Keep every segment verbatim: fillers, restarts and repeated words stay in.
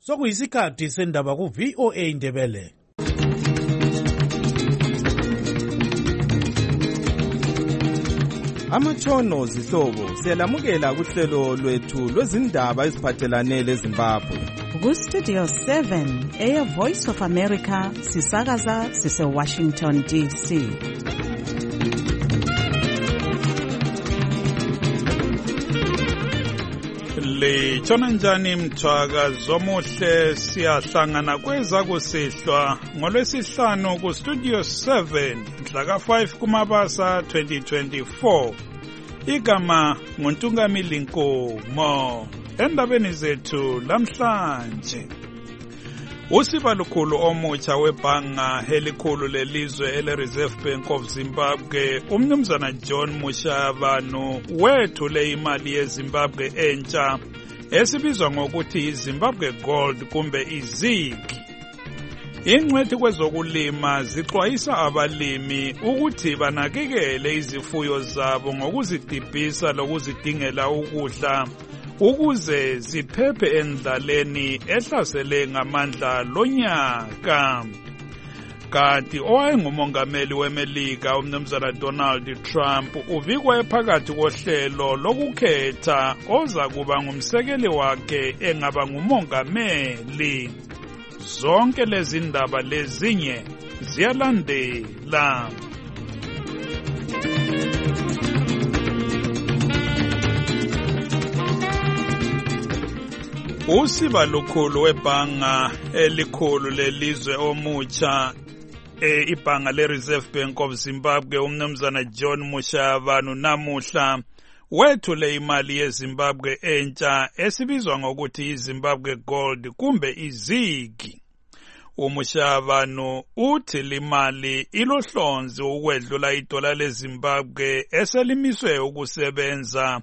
Sokuyisikhathi sendaba ku V O A Ndebele. Amatshono zihlobo siyalamukela kuhlelo lwethu lwezindaba eziphathelane leZimbabwe. Ku Studio seven, Air Voice of America, sisakaza sise Washington D C. Le tshona njani mthwaka zomuhle siyahlangana kweza kusihlwa ngolwesihlanu ku Studio seven mhla ka five kuMabasa twenty twenty-four. Igama nguNtungamili Nkomo. Endabeni zethu lamhlanje, usiba lukhulu omutsha webhanga elikhulu lelizwe ele-Reserve Bank of Zimbabwe, umnumzana John Mushavanu, wethule imali yeZimbabwe entsha esibizwa ngokuthi iZimbabwe Gold kumbe iZig. Ingcwethi kwezokulima zixwayisa abalimi ukuthi banakekele izifuyo zabo ngokuzidibhisa lokuzidingela ukudla ukuze ziphephe endlaleni ehlasele ngamandla lonyaka. Kanti owayengumongameli weMelika umnumzana Donald Trump uvikwa phakathi kohlelo lokukhetha oza kuba ngumsekeli wakhe engaba ngumongameli. Zonke lezi ndaba lezinye ziyalandela. Usiba lukhulu webhanga elikhulu lelizwe omutsha e ibhanga le-Reserve Bank of Zimbabwe umnumzana John Mushavanu namuhla wethule imali yeZimbabwe entsha esibizwa ngokuthi iZimbabwe Gold kumbe iZig. Umushavanu uthi limali ilohlonzi ukwedlula idola leZimbabwe eselimiswe ukusebenza,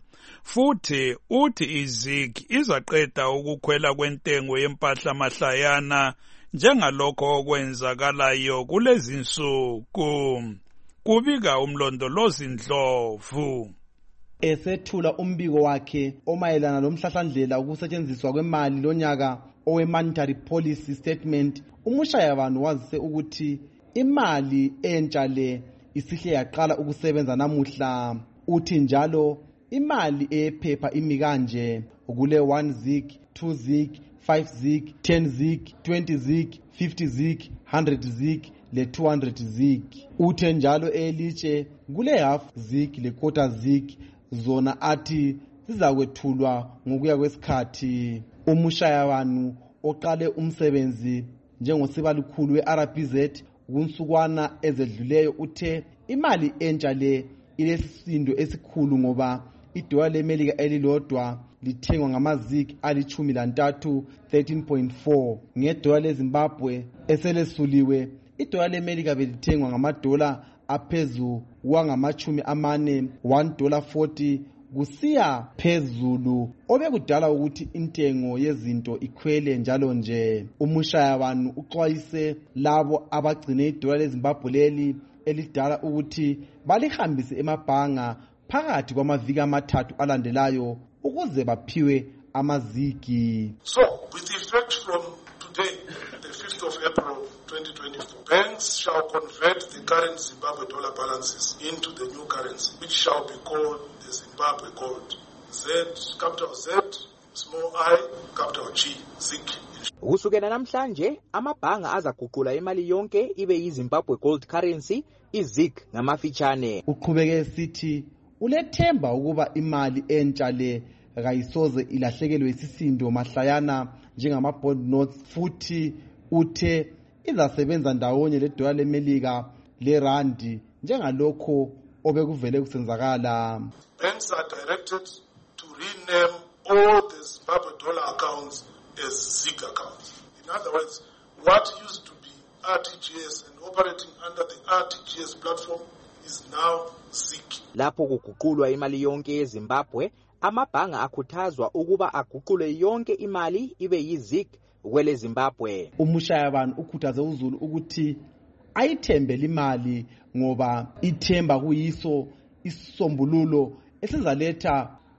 futhi uthi iZig izaqeda ukukhwela kwentengo yempahla mahlayana njengalokho okwenzakalayo kulezi nsuku. Kubika umlondolozi Ndlovu. Esethula umbiko wakhe omayelana lomhlahlandlela ukusetshenziswa kwemali lonyaka owe-monetary policy statement, uMushavanu wazise ukuthi imali entsha le isihle yaqala ukusebenza namuhla. Uthi njalo imali ephepha imi kanje kule one Zig, two Zig, five Zig, ten Zig, twenty Zig, fifty Zig, one hundred Zig le two hundred Zig. Uthe njalo elitshe kule half Zig le quarter Zig zona athi zizakwethulwa ngokuya kwesikhathi. Umushavanu oqale umsebenzi njengosiba lukhulu we-R B Z kunsukwana ezedluleyo uthe imali entsha le ilesisindo esikhulu ngoba idola leMelika elilodwa lithengwa ngamazig alichumi lantathu thirteen point four. Ngedola leZimbabwe eselesuliwe idola leMelika belithengwa ngamadola aphezu wangamachumi amane one dollar forty kusiya phezulu, obekudala ukuthi intengo yezinto ikhwele njalo nje. Umushavanu uxwayise labo abagcine idola leZimbabwe leli elidala ukuthi balihambise emabhanga phakathi kwamaviki amathathu alandelayo ukuze baphiwe amazigi. So, with effect from today, the fifth of April twenty twenty-four, banks shall convert the current Zimbabwe dollar balances into the new currency, which shall be called the Zimbabwe Gold. Z, capital Z, small I, capital G, Zig. Kusukela namhlanje amabhanga azaguqula imali yonke ibe yiZimbabwe Gold currency, iZig ngamafitshane. Uqhubeke sithi ulethemba ukuba imali entsha le kayisoze ilahlekelwe isisindo mahlayana njengama bond notes, futhi uthe izasebenza ndawonye le dola leMelika le randi njengalokho obekuvele kusenzakala. Banks are directed to rename all the Zimbabwe dollar accounts as Zig accounts. In other words, what used to be R T G S and operating under the R T G S platform is now Zig. Lapho kuguqulwa imali yonke yeZimbabwe, amabhanga akhuthazwa ukuba aguqule yonke imali ibe yiZig kwele Zimbabwe. Umushavanu ukhuthaze uZulu ukuthi ayithembele imali ngoba ithemba kuyiso isombululo esizaletha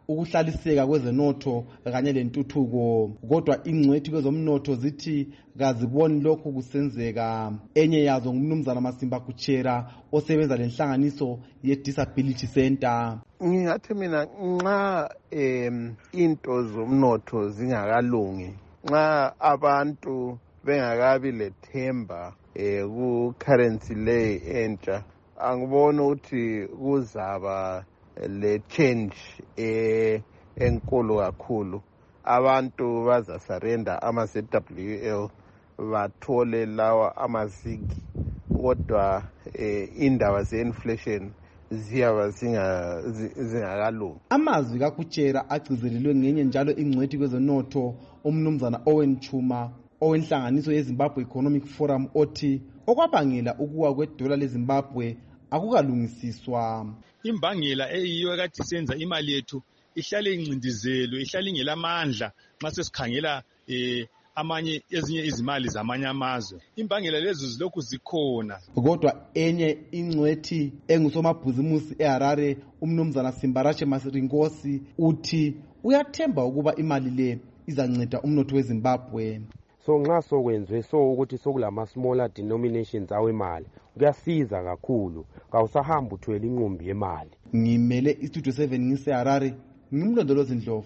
ukuhlaliseka kwezenotho kanye lentuthuko. Kodwa ingcwethi kwezomnotho zithi kaziboni lokhu kusenzeka. Enye yazo ngumnumzana Masimba Kuchera osebenza lenhlanganiso ye-Disability Center. Ngingathi mina nxa em into zomnotho zingakalungi, nxa abantu bengakabi lethemba eh ku currency le entsha, angibona ukuthi kuzaba le change eh enkulu kakhulu. Abantu baza surrender ama Z W L bathole lawa amazigi, kodwa eh indaba ze inflation ziyaba zinga zingakalungi. Amazwi kaKuchera agcizelelwe ngenye njalo ingcwethi kwezonotho umnumzana Owen Chuma owenhlanganiso yeZimbabwe Economic Forum othi okwabangela ukuwa kwedola leZimbabwe akukalungisiswa. Imbangela eyiyo ekathi senza imali yethu ihlale incindizelwe, ihlale ingelamandla nxa sesikhangela eh amanye ezinye izimali zamanye amazwe. Imbangela lezi zilokhu zikhona. Kodwa enye ingcwethi engusomabhuzimusi eHarare umnumzana Simbarache Masiringosi uthi uyathemba ukuba imali le izanceda umnotho weZimbabwe. So nxa sokwenzwe so ukuthi sokulama smaller denominations awemali kuyasiza kakhulu, kawusahamba uthwele inqumbi yemali. Ngimele istudio seven ngiseHarare, ngimlondolozi Ndlovu.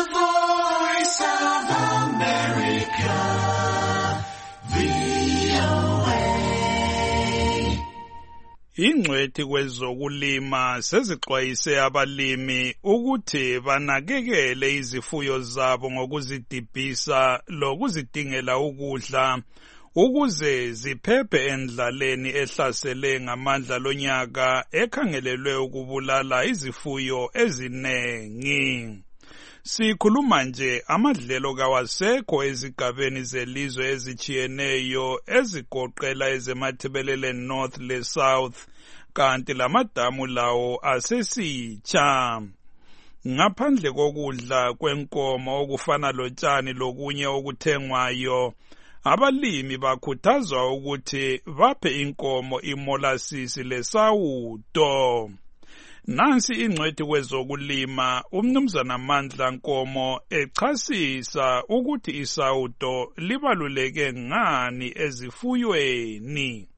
Ingcwethi kwezokulima sezixwayise abalimi ukuthi banakekele izifuyo zabo ngokuzidibhisa lokuzidingela ukudla ukuze ziphephe endlaleni ehlasele ngamandla lonyaka ekhangelelwe ukubulala izifuyo ezinengi. Sikhuluma nje amadlelo kawasekho ezigabeni zelizwe ezichiyeneyo ezigoqela ezemathebelele North le South, kanti lamadamu lawo asesitsha. Ngaphandle kokudla kwenkomo okufana lotshani lokunye okuthengwayo, abalimi bakhuthazwa ukuthi baphe inkomo imolasisi lesawudo. Nansi ingcwethi kwezokulima umnumzana Mandla Nkomo echasisa ukuthi isawudo libaluleke ngani ezifuyweni.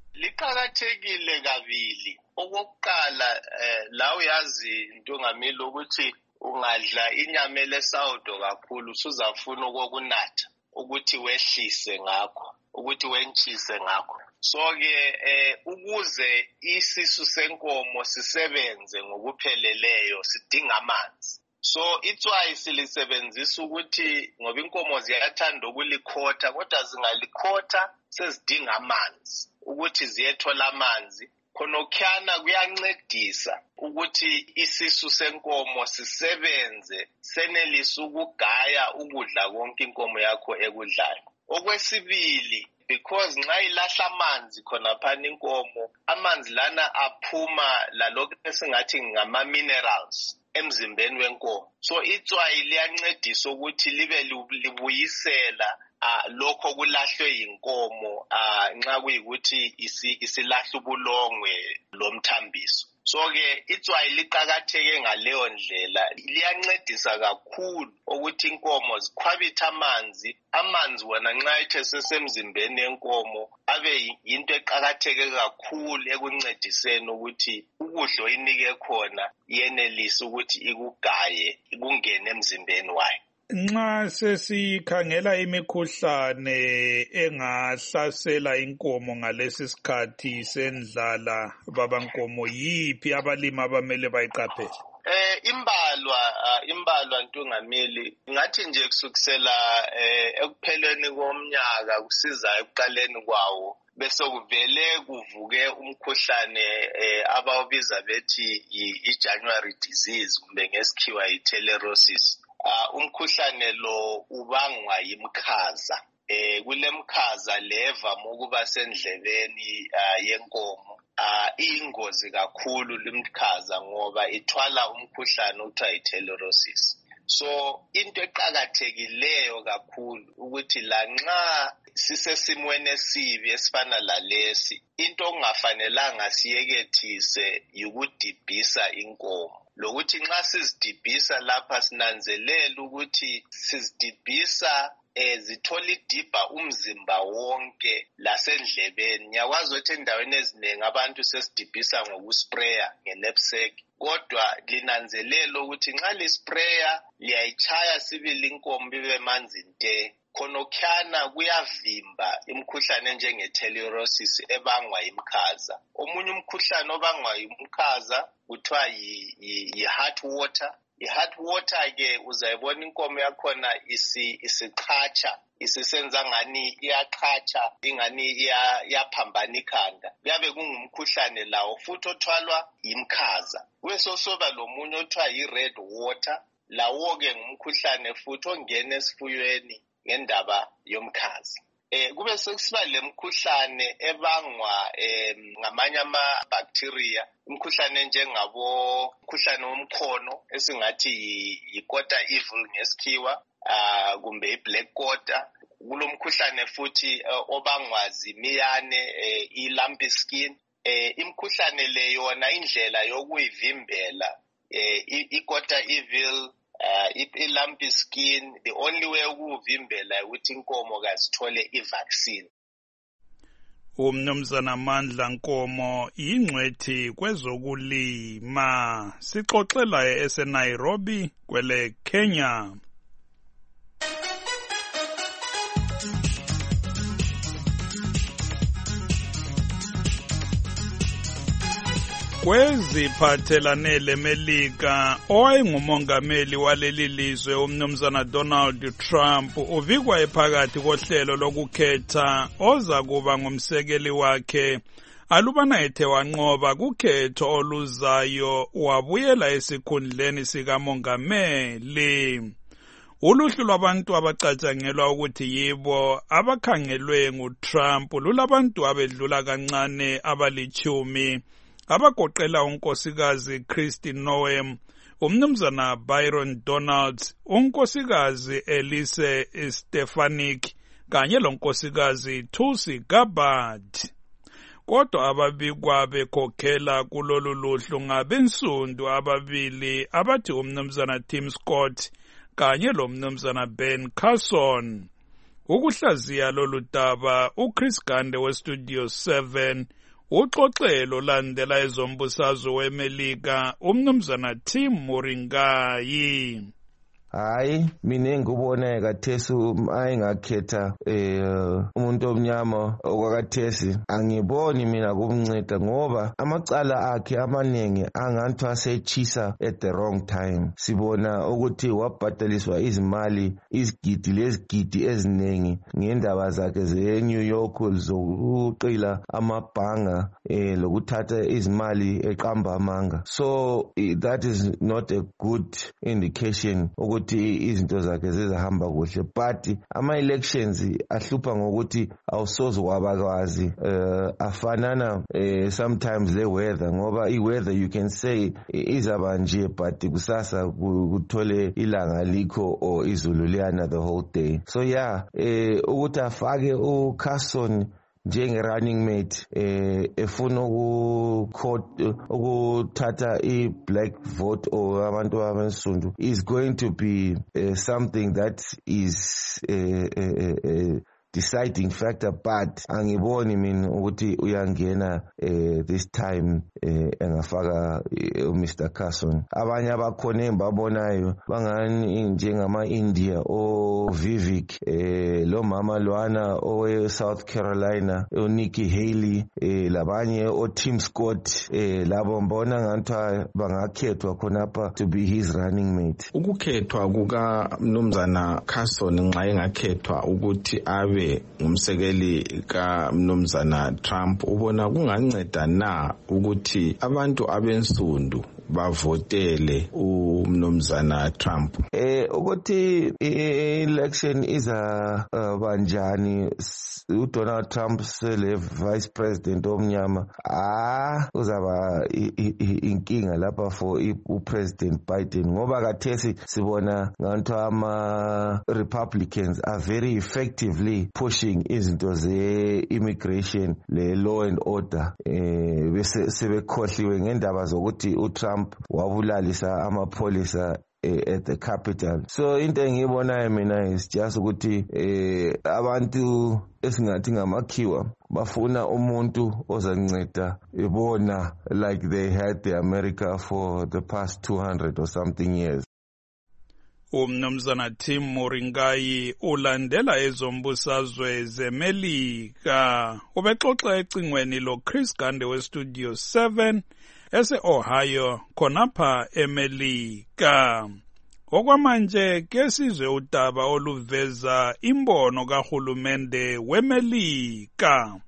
Liqakathekile kabili. Okokuqala eh, la uyazi Ntungamile ukuthi ungadla inyama lesawudo kakhulu usuzafuna okokunatha ukuthi wehlise ngakho, ukuthi wentshise ngakho. So ke eh ukuze isisu senkomo sisebenze ngokupheleleyo sidinga amanzi. So itswayi silisebenzisa ukuthi ngoba inkomo ziyathanda ukulikhotha, kodwa zingalikhotha sezidinga amanzi ukuthi ziyethola amanzi. Khonokhana kuyancedisa ukuthi isisu senkomo sisebenze senelisa ukugaya ukudla konke inkomo yakho ekudlayo. Okwesibili, because nxa ilahla amanzi khona phana inkomo, amanzi lana aphuma lalokho esingathi ngama minerals emzimbeni wenkomo. So itswayi liyancedisa ukuthi libe libuyisela uh, lokho kulahlwe yinkomo uh, nxa kuyikuthi isi, isilahla ubulongwe lomthambiso. So ke itswayi liqakatheke ngaleyo ndlela, liyancedisa kakhulu ukuthi inkomo zikhwabithe amanzi. Amanzi wona nxa ethe sesemzimbeni yenkomo abe yinto eqakatheke kakhulu ekuncediseni ukuthi ukudla oyinike khona yenelise ukuthi ikugaye ikungene emzimbeni wayo. Nxa sesikhangela imikhuhlane engahlasela inkomo ngalesi sikhathi sendlala, baba Nkomo, yiphi abalimi abamele bayiqaphele? Eh imbalwa uh, imbalwa Ntungamili, ngathi nje kusukisela eh ekupheleni komnyaka kusiza ekuqaleni kwawo bese kuvele kuvuke umkhuhlane eh abawubiza bethi i-January disease kumbe ngesikhiwa i-Theilerosis. Uh, umkhuhlane lo ubangwa yimkhaza. Eh kulemkhaza leva ukuba sendlebeni uh, yenkomo. Uh, ingozi kakhulu limkhaza ngoba ithwala umkhuhlane uthiwa i-Theilerosis. So into eqhakathekileyo kakhulu ukuthi lanxa sisesimweni esibi esifana lalesi, into ongafanelanga siyekethise yikudibhisa inkomo. Lokuthi nxa sizidibhisa lapha sinanzelela ukuthi sizidibhisa ezithola idibha umzimba wonke lasendlebeni. Ngiyakwazi ukuthi endaweni eziningi abantu sesidibhisa ngokuspraya nge-knapsack, kodwa linanzelela ukuthi nxa lispraya liyayichaya sibili inkomo bibe manzi nte, khonokhana kuyavimba imkhuhlane enjenge-telerosis ebangwa imkhaza. Omunye umkhuhlane obangwa imkhaza kuthiwa yi-heart water. I-heart water ke uzayibona inkomo yakhona isi isichacha, isisenza ngani iyachacha, ingani iyaphambana ikhanda. Kuyabe kungumkhuhlane lawo futhi othwalwa imkhaza. Kubesosoba lomunye othiwa yi-red water, lawo ke ngumkhuhlane futhi ongena esifuyweni ngendaba yomkhazi. Eh kube sekusiba lemkhuhlane ebangwa eh ngamanye ama bacteria, umkhuhlane njengabo umkhuhlane womkhono esingathi yi-quarter evil ngesikhiwa, ah kumbe i-black quarter. Kulomkhuhlane futhi obangwa zimiyane, i-lumpy skin. Eh imkhuhlane le yona indlela yokuyivimbela eh i-quarter evil, Uh, i-lumpy skin, the only way ukuvimbela ukuthi inkomo kazithole i-vaccine. Umnumzana Mandla Nkomo yingcwethi kwezokulima, sixoxela eseNairobi kwele Kenya. Kweziphathelane leMelika, owayengumongameli waleli lizwe umnumzana Donald Trump uvikwa ephakathi kohlelo lokukhetha oza kuba ngumsekeli wakhe. Alubana ethe wanqoba kukhetho oluzayo wabuyela esikhundleni sikamongameli. Uluhlu lwabantu abacatshangelwa ukuthi yibo abakhangelwe nguTrump lulabantu abedlula kancane abalichumi, abagoqela unkosikazi Kristi Noem, umnumzana Byron Donalds, unkosikazi Elise Stefanik kanye lonkosikazi Tulsi Gabbard. Kodwa ababikwa bekhokhela kulolu luhlu ngabensundu ababili abathi umnumzana Tim Scott kanye lomnumzana Ben Carson. Ukuhlaziya lolu daba uChris Gande weStudio seven uxoxelo landela ezombusazwe weMelika umnumzana Tim Muringayi. Hayi mina ngikubona kathesi ayengakhetha eh umuntu omnyama okwakathesi angiboni mina kumnceda ngoba amacala akhe amanengi angathi asechisa at the wrong time. Sibona ukuthi wabhadaliswa izimali izigidi lezigidi eziningi ngendaba zakhe ze New York zokuqila amabhanga eh lokuthatha izimali eqamba amanga. So that is not a good indication ukuthi izinto zakhe zizahamba kuhle, but ama elections ahlupha ngokuthi awusoze wabakwazi uh, afanana uh, sometimes le weather ngoba I weather you can say izaba nje but kusasa kuthole ilanga likho or izulu liyana the whole day. So yeah, uh, ukuthi afake u Carson njenge running mate eh efuna ukuthatha i black vote or abantu abansundu is going to be uh, something that is uh, uh, uh, deciding factor, but angiboni mina ukuthi uyangena eh, this time eh, engafaka eh, Mister Carson. Abanye abakhona embabonayo bangani njengama India o Vivek eh, lo mama lwana owe South Carolina o Nikki Haley eh, labanye o Tim Scott eh, labo mbona ngathi bangakhethwa khonapha to be his running mate. Ukukhethwa kuka mnumzana Carson nxa engakhethwa ukuthi abe ngumsekeli ka mnumzana Trump ubona kunganceda na ukuthi abantu abensundu bavotele umnumzana Trump. Eh ukuthi election iza banjani uDonald Trump sele vice president omnyama, ah uzaba inkinga lapha for uPresident Biden ngoba kathesi sibona nganto ama Republicans are very effectively pushing izinto ze immigration le law and order, eh bese sebekhohliwe ngendaba zokuthi uTrump wabulalisa amapholisa at the capital. So into engiyibonayo mina is just ukuthi eh abantu esingathi ngamakhiwa bafuna umuntu ozanceda ibona like they had the America for the past two hundred or something years. Umnumzana Tim Moringai ulandela ezombusazwe zeMelika ubexoxa ecingweni lo Chris Gande we Studio seven ese Ohio khonapha eMelika. Okwamanje ke sizwe udaba oluveza imbono kahulumende weMelika.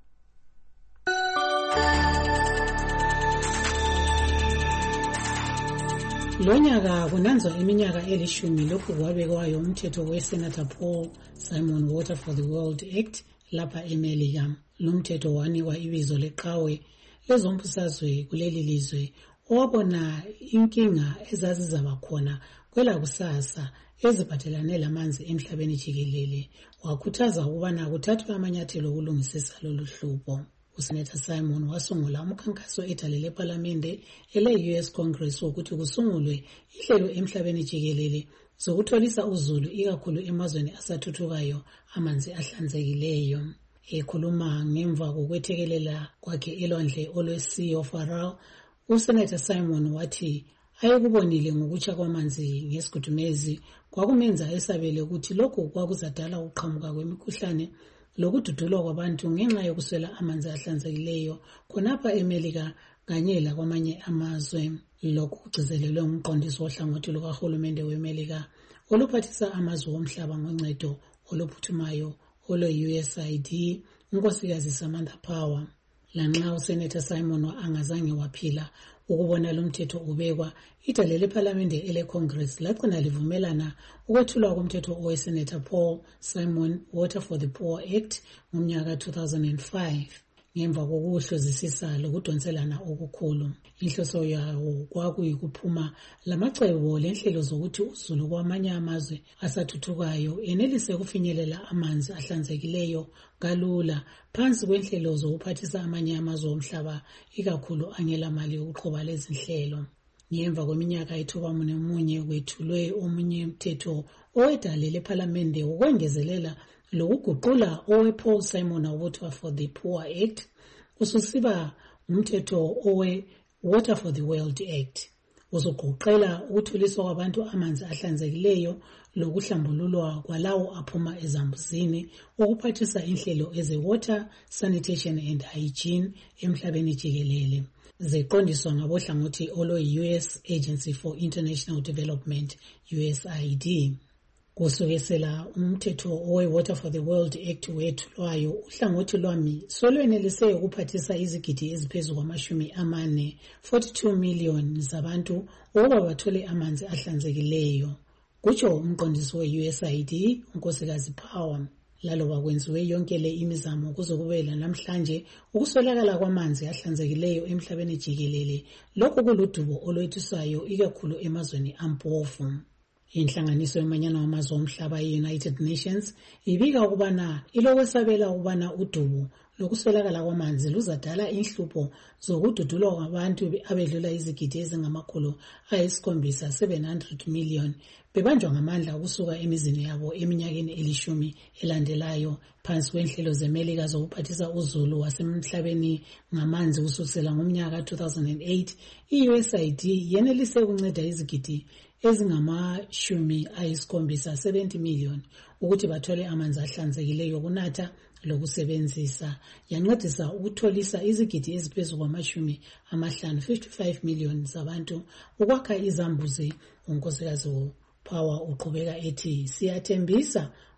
Lonyaka kunanzwa iminyaka elishumi lokhu kwabekwayo umthetho weSenator Paul Simon Water for the World Act lapha eMelika. Lumthetho wanikwa ibizo leqhawe lezombusazwe kuleli lizwe owabona inkinga ezazizaba khona kwela kusasa eziphathelane lamanzi emhlabeni jikelele. Wakhuthaza ukubana kuthathwe amanyathelo okulungisisa lolu hlupho. uSenator Simon wasungula umkhankaso edalele eParliament ele-U S Congress wokuthi kusungulwe ihlelo emhlabeni jikelele zokutholisa uzulu ikakhulu emazweni asathuthukayo amanzi ahlanzekileyo. Ekhuluma ngemva kokwethekelela kwakhe elwandle olwe-Sea of Aral, uSenator Simon wathi ayekubonile ngokutsha kwamanzi ngesigudumezi kwakumenza esabele ukuthi lokhu kwakuzadala ukuqhamuka kwemikhuhlane lokududulwa kwabantu ngenxa yokuswela amanzi ahlanzekileyo khonapha eMelika kanye lakwamanye amazwe. Lokhu kugcizelelwe ngumqondisi wohlangothi lukahulumende weMelika oluphathisa amazwe omhlaba ngoncedo oluphuthumayo olwe-U S A I D, unkosikazi Samantha Power. Lanxa uSenator Simon angazange waphila ukubona lumthetho ubekwa, idale leParliament ele-Congress lagcina livumelana ukwethulwa komthetho oweSenator Paul Simon Water for the Poor Act ngomnyaka two thousand five. Ngemva kokuhlozisisa lokudonselana okukhulu, inhloso yawo kwakuyikuphuma lamacebo lenhlelo zokuthi uzulu kwamanye amazwe asathuthukayo enelise kufinyelela amanzi ahlanzekileyo kalula phansi kwenhlelo zokuphathisa amanye amazwe omhlaba ikakhulu angela mali ukuqhuba lezi nhlelo. Ngemva kweminyaka ethuba munye kwethulwe omunye umthetho owedale leParliament ukwengezelela lokuguqula owe-Paul Simon Water for the Poor Act ususiba umthetho owe-Water for the World Act. Uzoguqela ukuthuliswa kwabantu amanzi ahlanzekileyo lokuhlambululwa kwalawo aphuma ezambuzini ukuphathisa inhlelo eze-water, sanitation and hygiene emhlabeni jikelele. Ziqondiswa ngabohlangothi olwe-U S Agency for International Development, U S A I D. Kusukisela umthetho owe-Water for the World Act wethulwayo, uhlangothi lwami solwenelise ukuphathisa izigidi eziphezu kwamashumi amane, forty-two million zabantu ukuba bathole amanzi ahlanzekileyo. Kutsho umqondisi we-U S A I D, unkosikazi Power. Laloba kwenziwe yonke le imizamo kuzokubela namhlanje ukuswelakala kwamanzi ahlanzekileyo emhlabeni jikelele lokhu kuludubo olwethusayo ikakhulu emazweni ampofu. Inhlanganiso yomanyano wamazwe omhlaba ye-United Nations ibika ukubana ilokwesabela ukubana udubo lokuswelakala kwamanzi luzadala inhlupho zokududulwa kwabantu abedlula izigidi ezingamakhulu ayisikhombisa, seven hundred million, bebanjwa ngamandla ukusuka emizini yabo eminyakeni elishumi elandelayo phansi kwenhlelo zeMelika zokuphathisa uzulu wasemhlabeni ngamanzi kusukela ngomnyaka two thousand eight. I-U S A I D yenelise ukunceda izigidi ezingamashumi ayisikhombisa, seventy million, ukuthi bathole amanzi ahlanzekileyo kunatha lokusebenzisa. Yancedisa ukutholisa izigidi eziphezu kwamashumi amahlanu, fifty-five million, zabantu ukwakha izambuzi. Unkosikazi Power uqhubeka ethi siyathembisa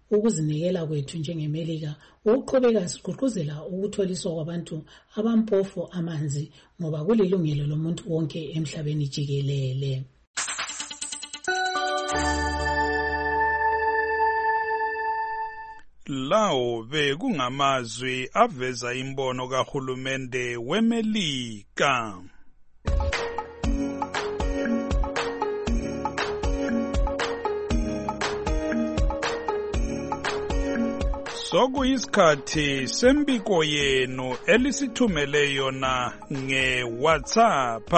ukuzinikela kwethu njengeMelika ukuqhubeka sigqugquzela ukutholiswa kwabantu abampofu amanzi ngoba kulilungelo lomuntu wonke emhlabeni jikelele. Lawo bekungamazwi aveza imbono kahulumende weMelika. Sokuyisikhathi sembiko yenu elisithumele yona nge-WhatsApp.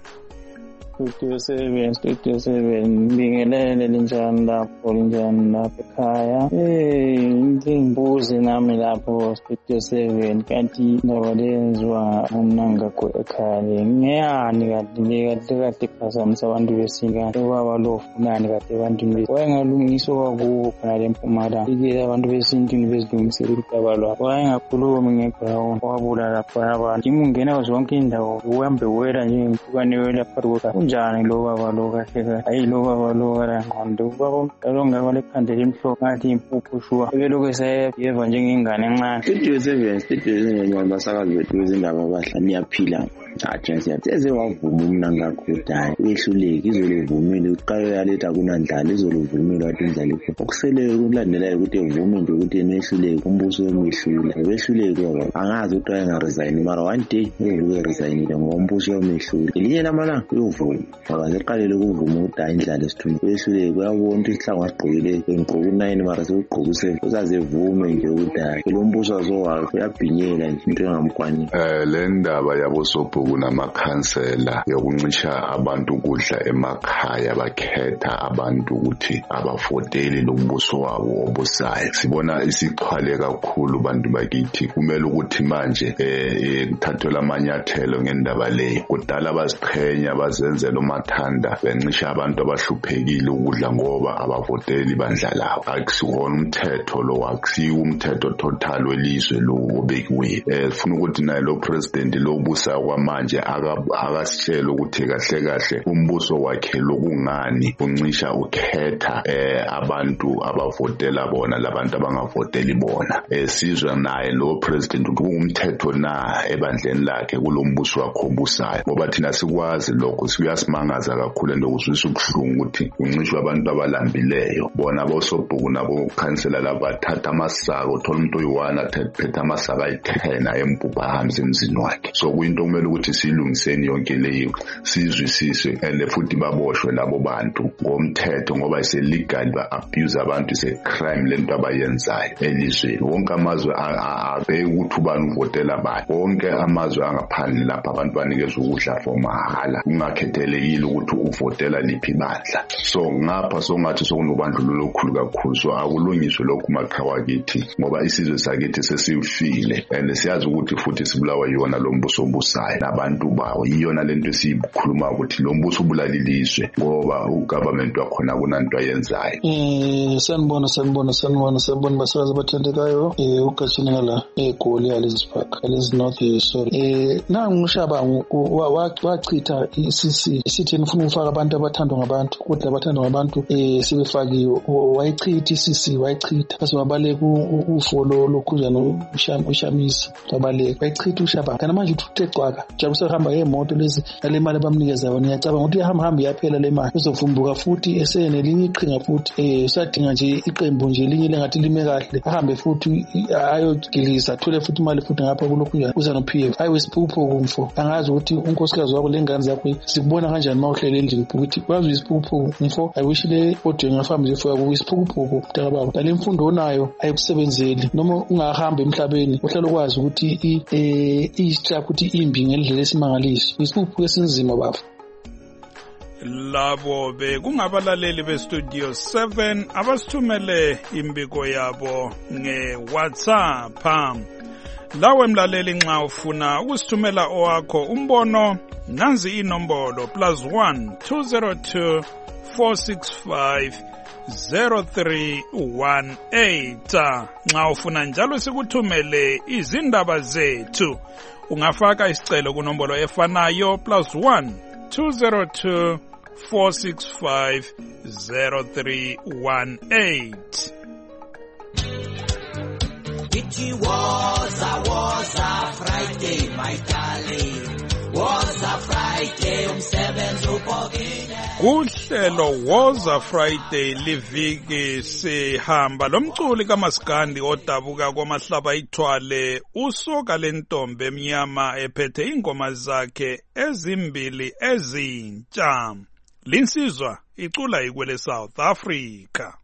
Studio seven, Studio seven, bingelele linjani lapho, linjani lapho ekhaya. Eh, ngimbuzi nami lapho Studio seven, kanti indaba lenzwa umnangakho ekhaya. Ngiyani kanti ngekade kade phazamisa abantu besika. Ubaba lo funani kade abantu besika. Wayengalungiswa kwakubo khona leMpumalanga. Ikele abantu besintu bezilungisela udaba lwabo. Wayengakhulumi ngeground, wabula lapho abantu. Ngimungena zonke indawo, uhambe wela nje impukane wela phakathi. Njani lo baba lo kahle ayi lo baba lo ngqondo baba alonga kwale khandela imhlophe ngathi impuphu shuwa ebeloko sayeva njengengane encane. Studio seven, Studio seven basakazi bethu bezindaba abahla niyaphila. Ajensi yatheze wavuma umnangakho udayi uyehluleki izoluvumile uqayo yaletha kunandlala izoluvumile wathi indlala ikho okuseleyo ukulandelayo ukuthi evume nje ukuthi enehluleki umbuso wemehlula wehluleki baba angazi ukuthi ayengaresign mara one day uyovuke resignile ngombuso wemehlula elinye lamalanga uyovuma baba seqalele ukuvuma udayi indlala esithunzi wehluleki uyabona ukuthi isihlangwa sigqokile engqoka u-nine mara sewugqoka u-seven uzazevume nje udayi lo mbuso azowakho uyabhinyela nje into engamkwani. Eh le ndaba yabo sobho kunamakhansela yokuncisha abantu ukudla emakhaya bakhetha abantu ukuthi abafoteli lombuso wabo obusayo. Sibona isichwale kakhulu abantu bakithi kumele ukuthi manje eh kuthathwe amanyathelo ngendaba leyo. Kudala baziqhenya bazenzela umathanda bencisha abantu abahluphekile ukudla ngoba abafoteli bandla lawo. Akusiwona umthetho lo, akusiwo umthetho total welizwe lo obekiwe. Eh sifuna ukuthi naye lo president lo busa kwama manje akasitshela ukuthi kahle kahle umbuso wakhe lokungani uncisha ukhetha eh abantu abavotela bona labantu abangavoteli bona. Esizwe naye lo president umthetho na ebandleni lakhe kulombuso wakhe obusayo ngoba thina sikwazi lokho siyasimangaza kakhulu ndokuzwisa ubuhlungu ukuthi uncishwa abantu abalambileyo bona bosobhuku nabo khansela labathatha amasako thola umuntu oyiwana athethe amasaka ayithena empupha ahambe emzini wakhe. So kuyinto kumele ukuthi silungiseni yonke leyo sizwisise and futhi baboshwe labo bantu ngomthetho ngoba ise legal ba abuse abantu ise crime lento abayenzayo elizweni. Wonke amazwe abeke ukuthi ubani uvotela bayi, wonke amazwe angaphandle lapha abantu banikezwe ukudla for mahala ungakhethelekile ukuthi uvotela liphi bandla. So ngapha songathi sokunobandlululo olukhulu kakhulu. So akulungiswe lokhu maqhawa kithi ngoba isizwe sakithi sesifile and siyazi ukuthi futhi sibulawa yona lo mbuso obusayo nabantu bawo. Iyona lento esikhuluma ukuthi lo mbuso ubulalilizwe ngoba ugovernment wakhona kunanto ayenzayo. Eh sanibona sanibona sanibona sanibona basakazi abathandekayo eh ugashini ngala eGoli yalezi park lezi north sorry eh nangu ushaba wachitha iCC isithi nifuna ukufaka abantu abathandwa ngabantu ukuthi abathandwa ngabantu eh sibefakiwe wayichitha iCC wayichitha base wabaleka ufolo lokhuzana ushamisa wabaleka wayichitha ushaba kana manje uthe cwaka jabusa hamba ngemoto lezi le mali abamnikeza yona ngiyacabanga ukuthi ihamba hamba yaphela le mali uzovumbuka futhi esene linye iqhinga futhi eh usadinga nje iqembu nje linye lengathi lime kahle ahambe futhi ayogilisa thule futhi imali futhi ngapha kulokhu uza no P F hayi wesiphupho kumfo angazi ukuthi unkosikazi wakho lengane zakho sikubona kanjani mawuhlele endlini ukuthi kwazi isiphupho kumfo I wish le audio ngafamba nje for ukuisiphupho mntaka baba le mfundo onayo ayikusebenzeli noma ungahamba emhlabeni uhlala ukwazi ukuthi eh isitshapha ukuthi imbi ngendlela esimangaliso isiphupho esinzima baba. Labo bekungabalaleli bestudio seven abasithumele imbiko yabo nge-WhatsApp. Lawe mlaleli nxa ufuna ukusithumela owakho umbono nanzi inombolo plus one two zero two four six five zero three one eight. Nxa ufuna njalo sikuthumele izindaba zethu ungafaka isicelo kunombolo efanayo plus one two zero two four six five zero three one eight. It was a, was a Friday, my darling. Was a Friday, umsebenzi upokile. Kuhlelo was a Friday liviki sihamba lomculi kaMaskandi odabuka kwamahlaba ithwale usoka lentombe emnyama ephethe ingoma zakhe ezimbili ezintsha. Linsizwa icula ikwele South Africa.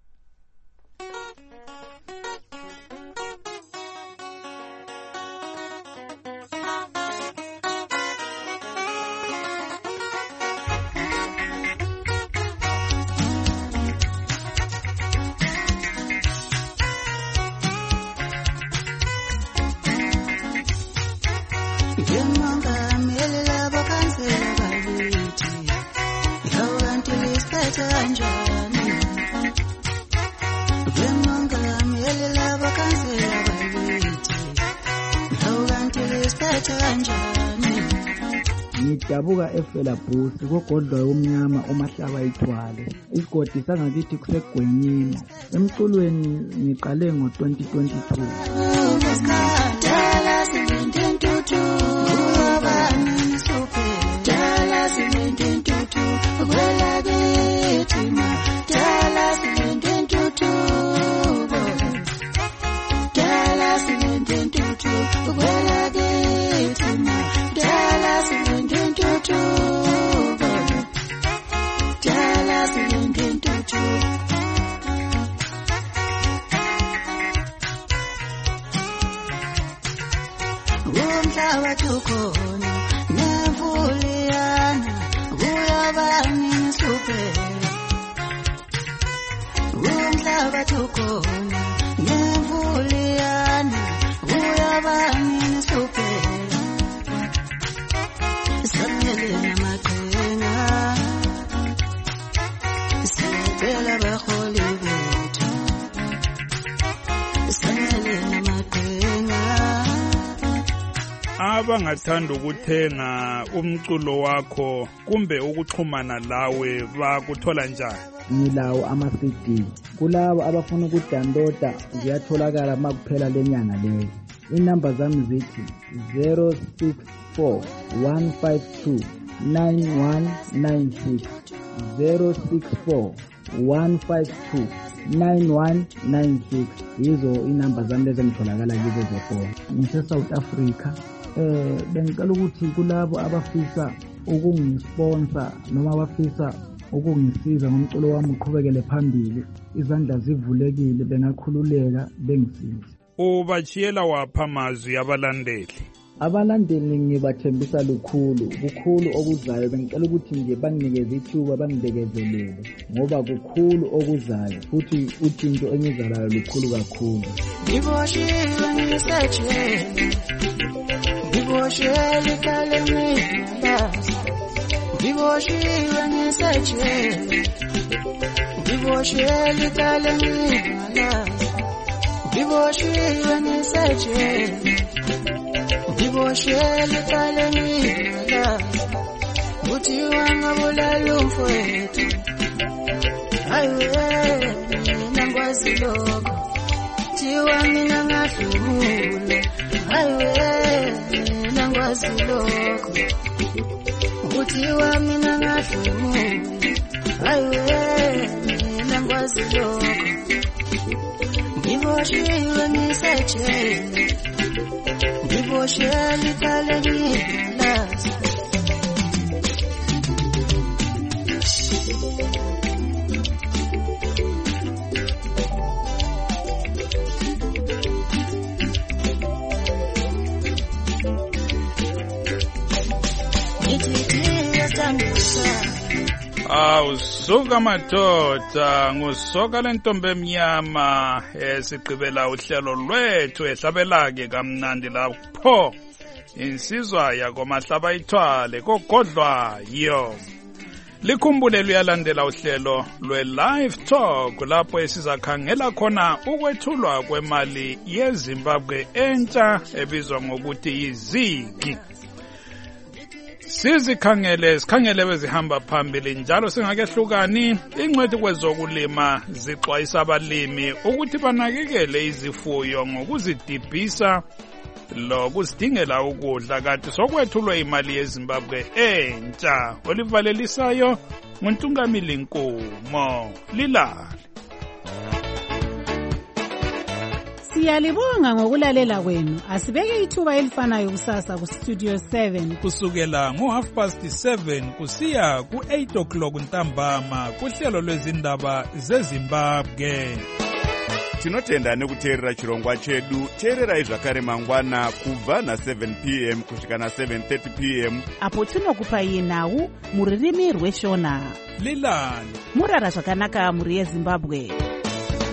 Ngidabuka efela bhusi kogodwa umnyama umahlaba ithwale isigodi sangakithi kusegwenyini emculweni ngiqale ngo twenty twenty-two. Abangathanda ukuthenga umculo wakho kumbe ukuxhumana lawe bakuthola njani? Ngilawo ama-C D. Kulabo abafuna ukudownloada ziyatholakala makuphela lenyanga leyo. Inamba zami zithi zero six four one five two nine one nine six zero six four one five two nine one nine six. Yizo inamba zami lezi ngitholakala kizo zefoni. Ngise South Africa. Eh bengicela ukuthi kulabo abafisa ukungisponsor noma abafisa ukungisiza ngomculo wami uqhubekele phambili, izandla zivulekile, bengakhululeka bengisize. Ubachiyela wapha amazwi abalandeli? Abalandeli ngibathembisa lukhulu, kukhulu okuzayo. Bengicela ukuthi nje banginikeze ithuba bangibekezelele ngoba kukhulu okuzayo futhi utshintsho engizalayo lukhulu kakhulu. Ngiboshiwe ngiseche Ngiboshiwe kalemi lazi Ngiboshiwe ngiseche Ngiboshiwe kalemi lazi Ngiboshiwe ngiseche Ngiboshiwe kalemi lazi Uthi wangabulala umfowethu Ayiwe nangwazi lokho Thiwa mina ngahlule Ayiwe nangwazi lokho Uthiwa mina ngahlule Ayiwe nangwazi lokho Ngiboshiwe ngiseche Ngiboshiwe kalemi lazi Awu suka madoda ngusoka lentombe emnyama esigqibela uhlelo lwethu ehlabelake kamnandi lapho insizwa yakomahlaba ithwale kogodlwayo. Likhumbule luyalandela uhlelo lwe-Live Talk lapho esizakhangela khona ukwethulwa kwemali yeZimbabwe entsha ebizwa ngokuthi yizigi. Sizikhangele sikhangele bezihamba phambili njalo singakehlukani ingcwethi kwezokulima zixwayisa abalimi ukuthi banakekele izifuyo ngokuzidibhisa lokuzidingela ukudla kanti sokwethulwe imali yeZimbabwe entsha olivalelisayo nguNtungamili Nkomo Lilali. Siyalibonga ngokulalela kwenu. Asibeke ithuba elifanayo kusasa ku Studio seven kusukela ngo half past seven kusiya ku eight o'clock ntambama kuhlelo lwezindaba zeZimbabwe. Tinotenda nekuteerera chirongwa chedu. Teererai zvakare mangwana kubva na seven p m kusvika na seven thirty p m apo tinokupai nhau muririmi rweshona. Lilani murara zvakanaka muri yeZimbabwe.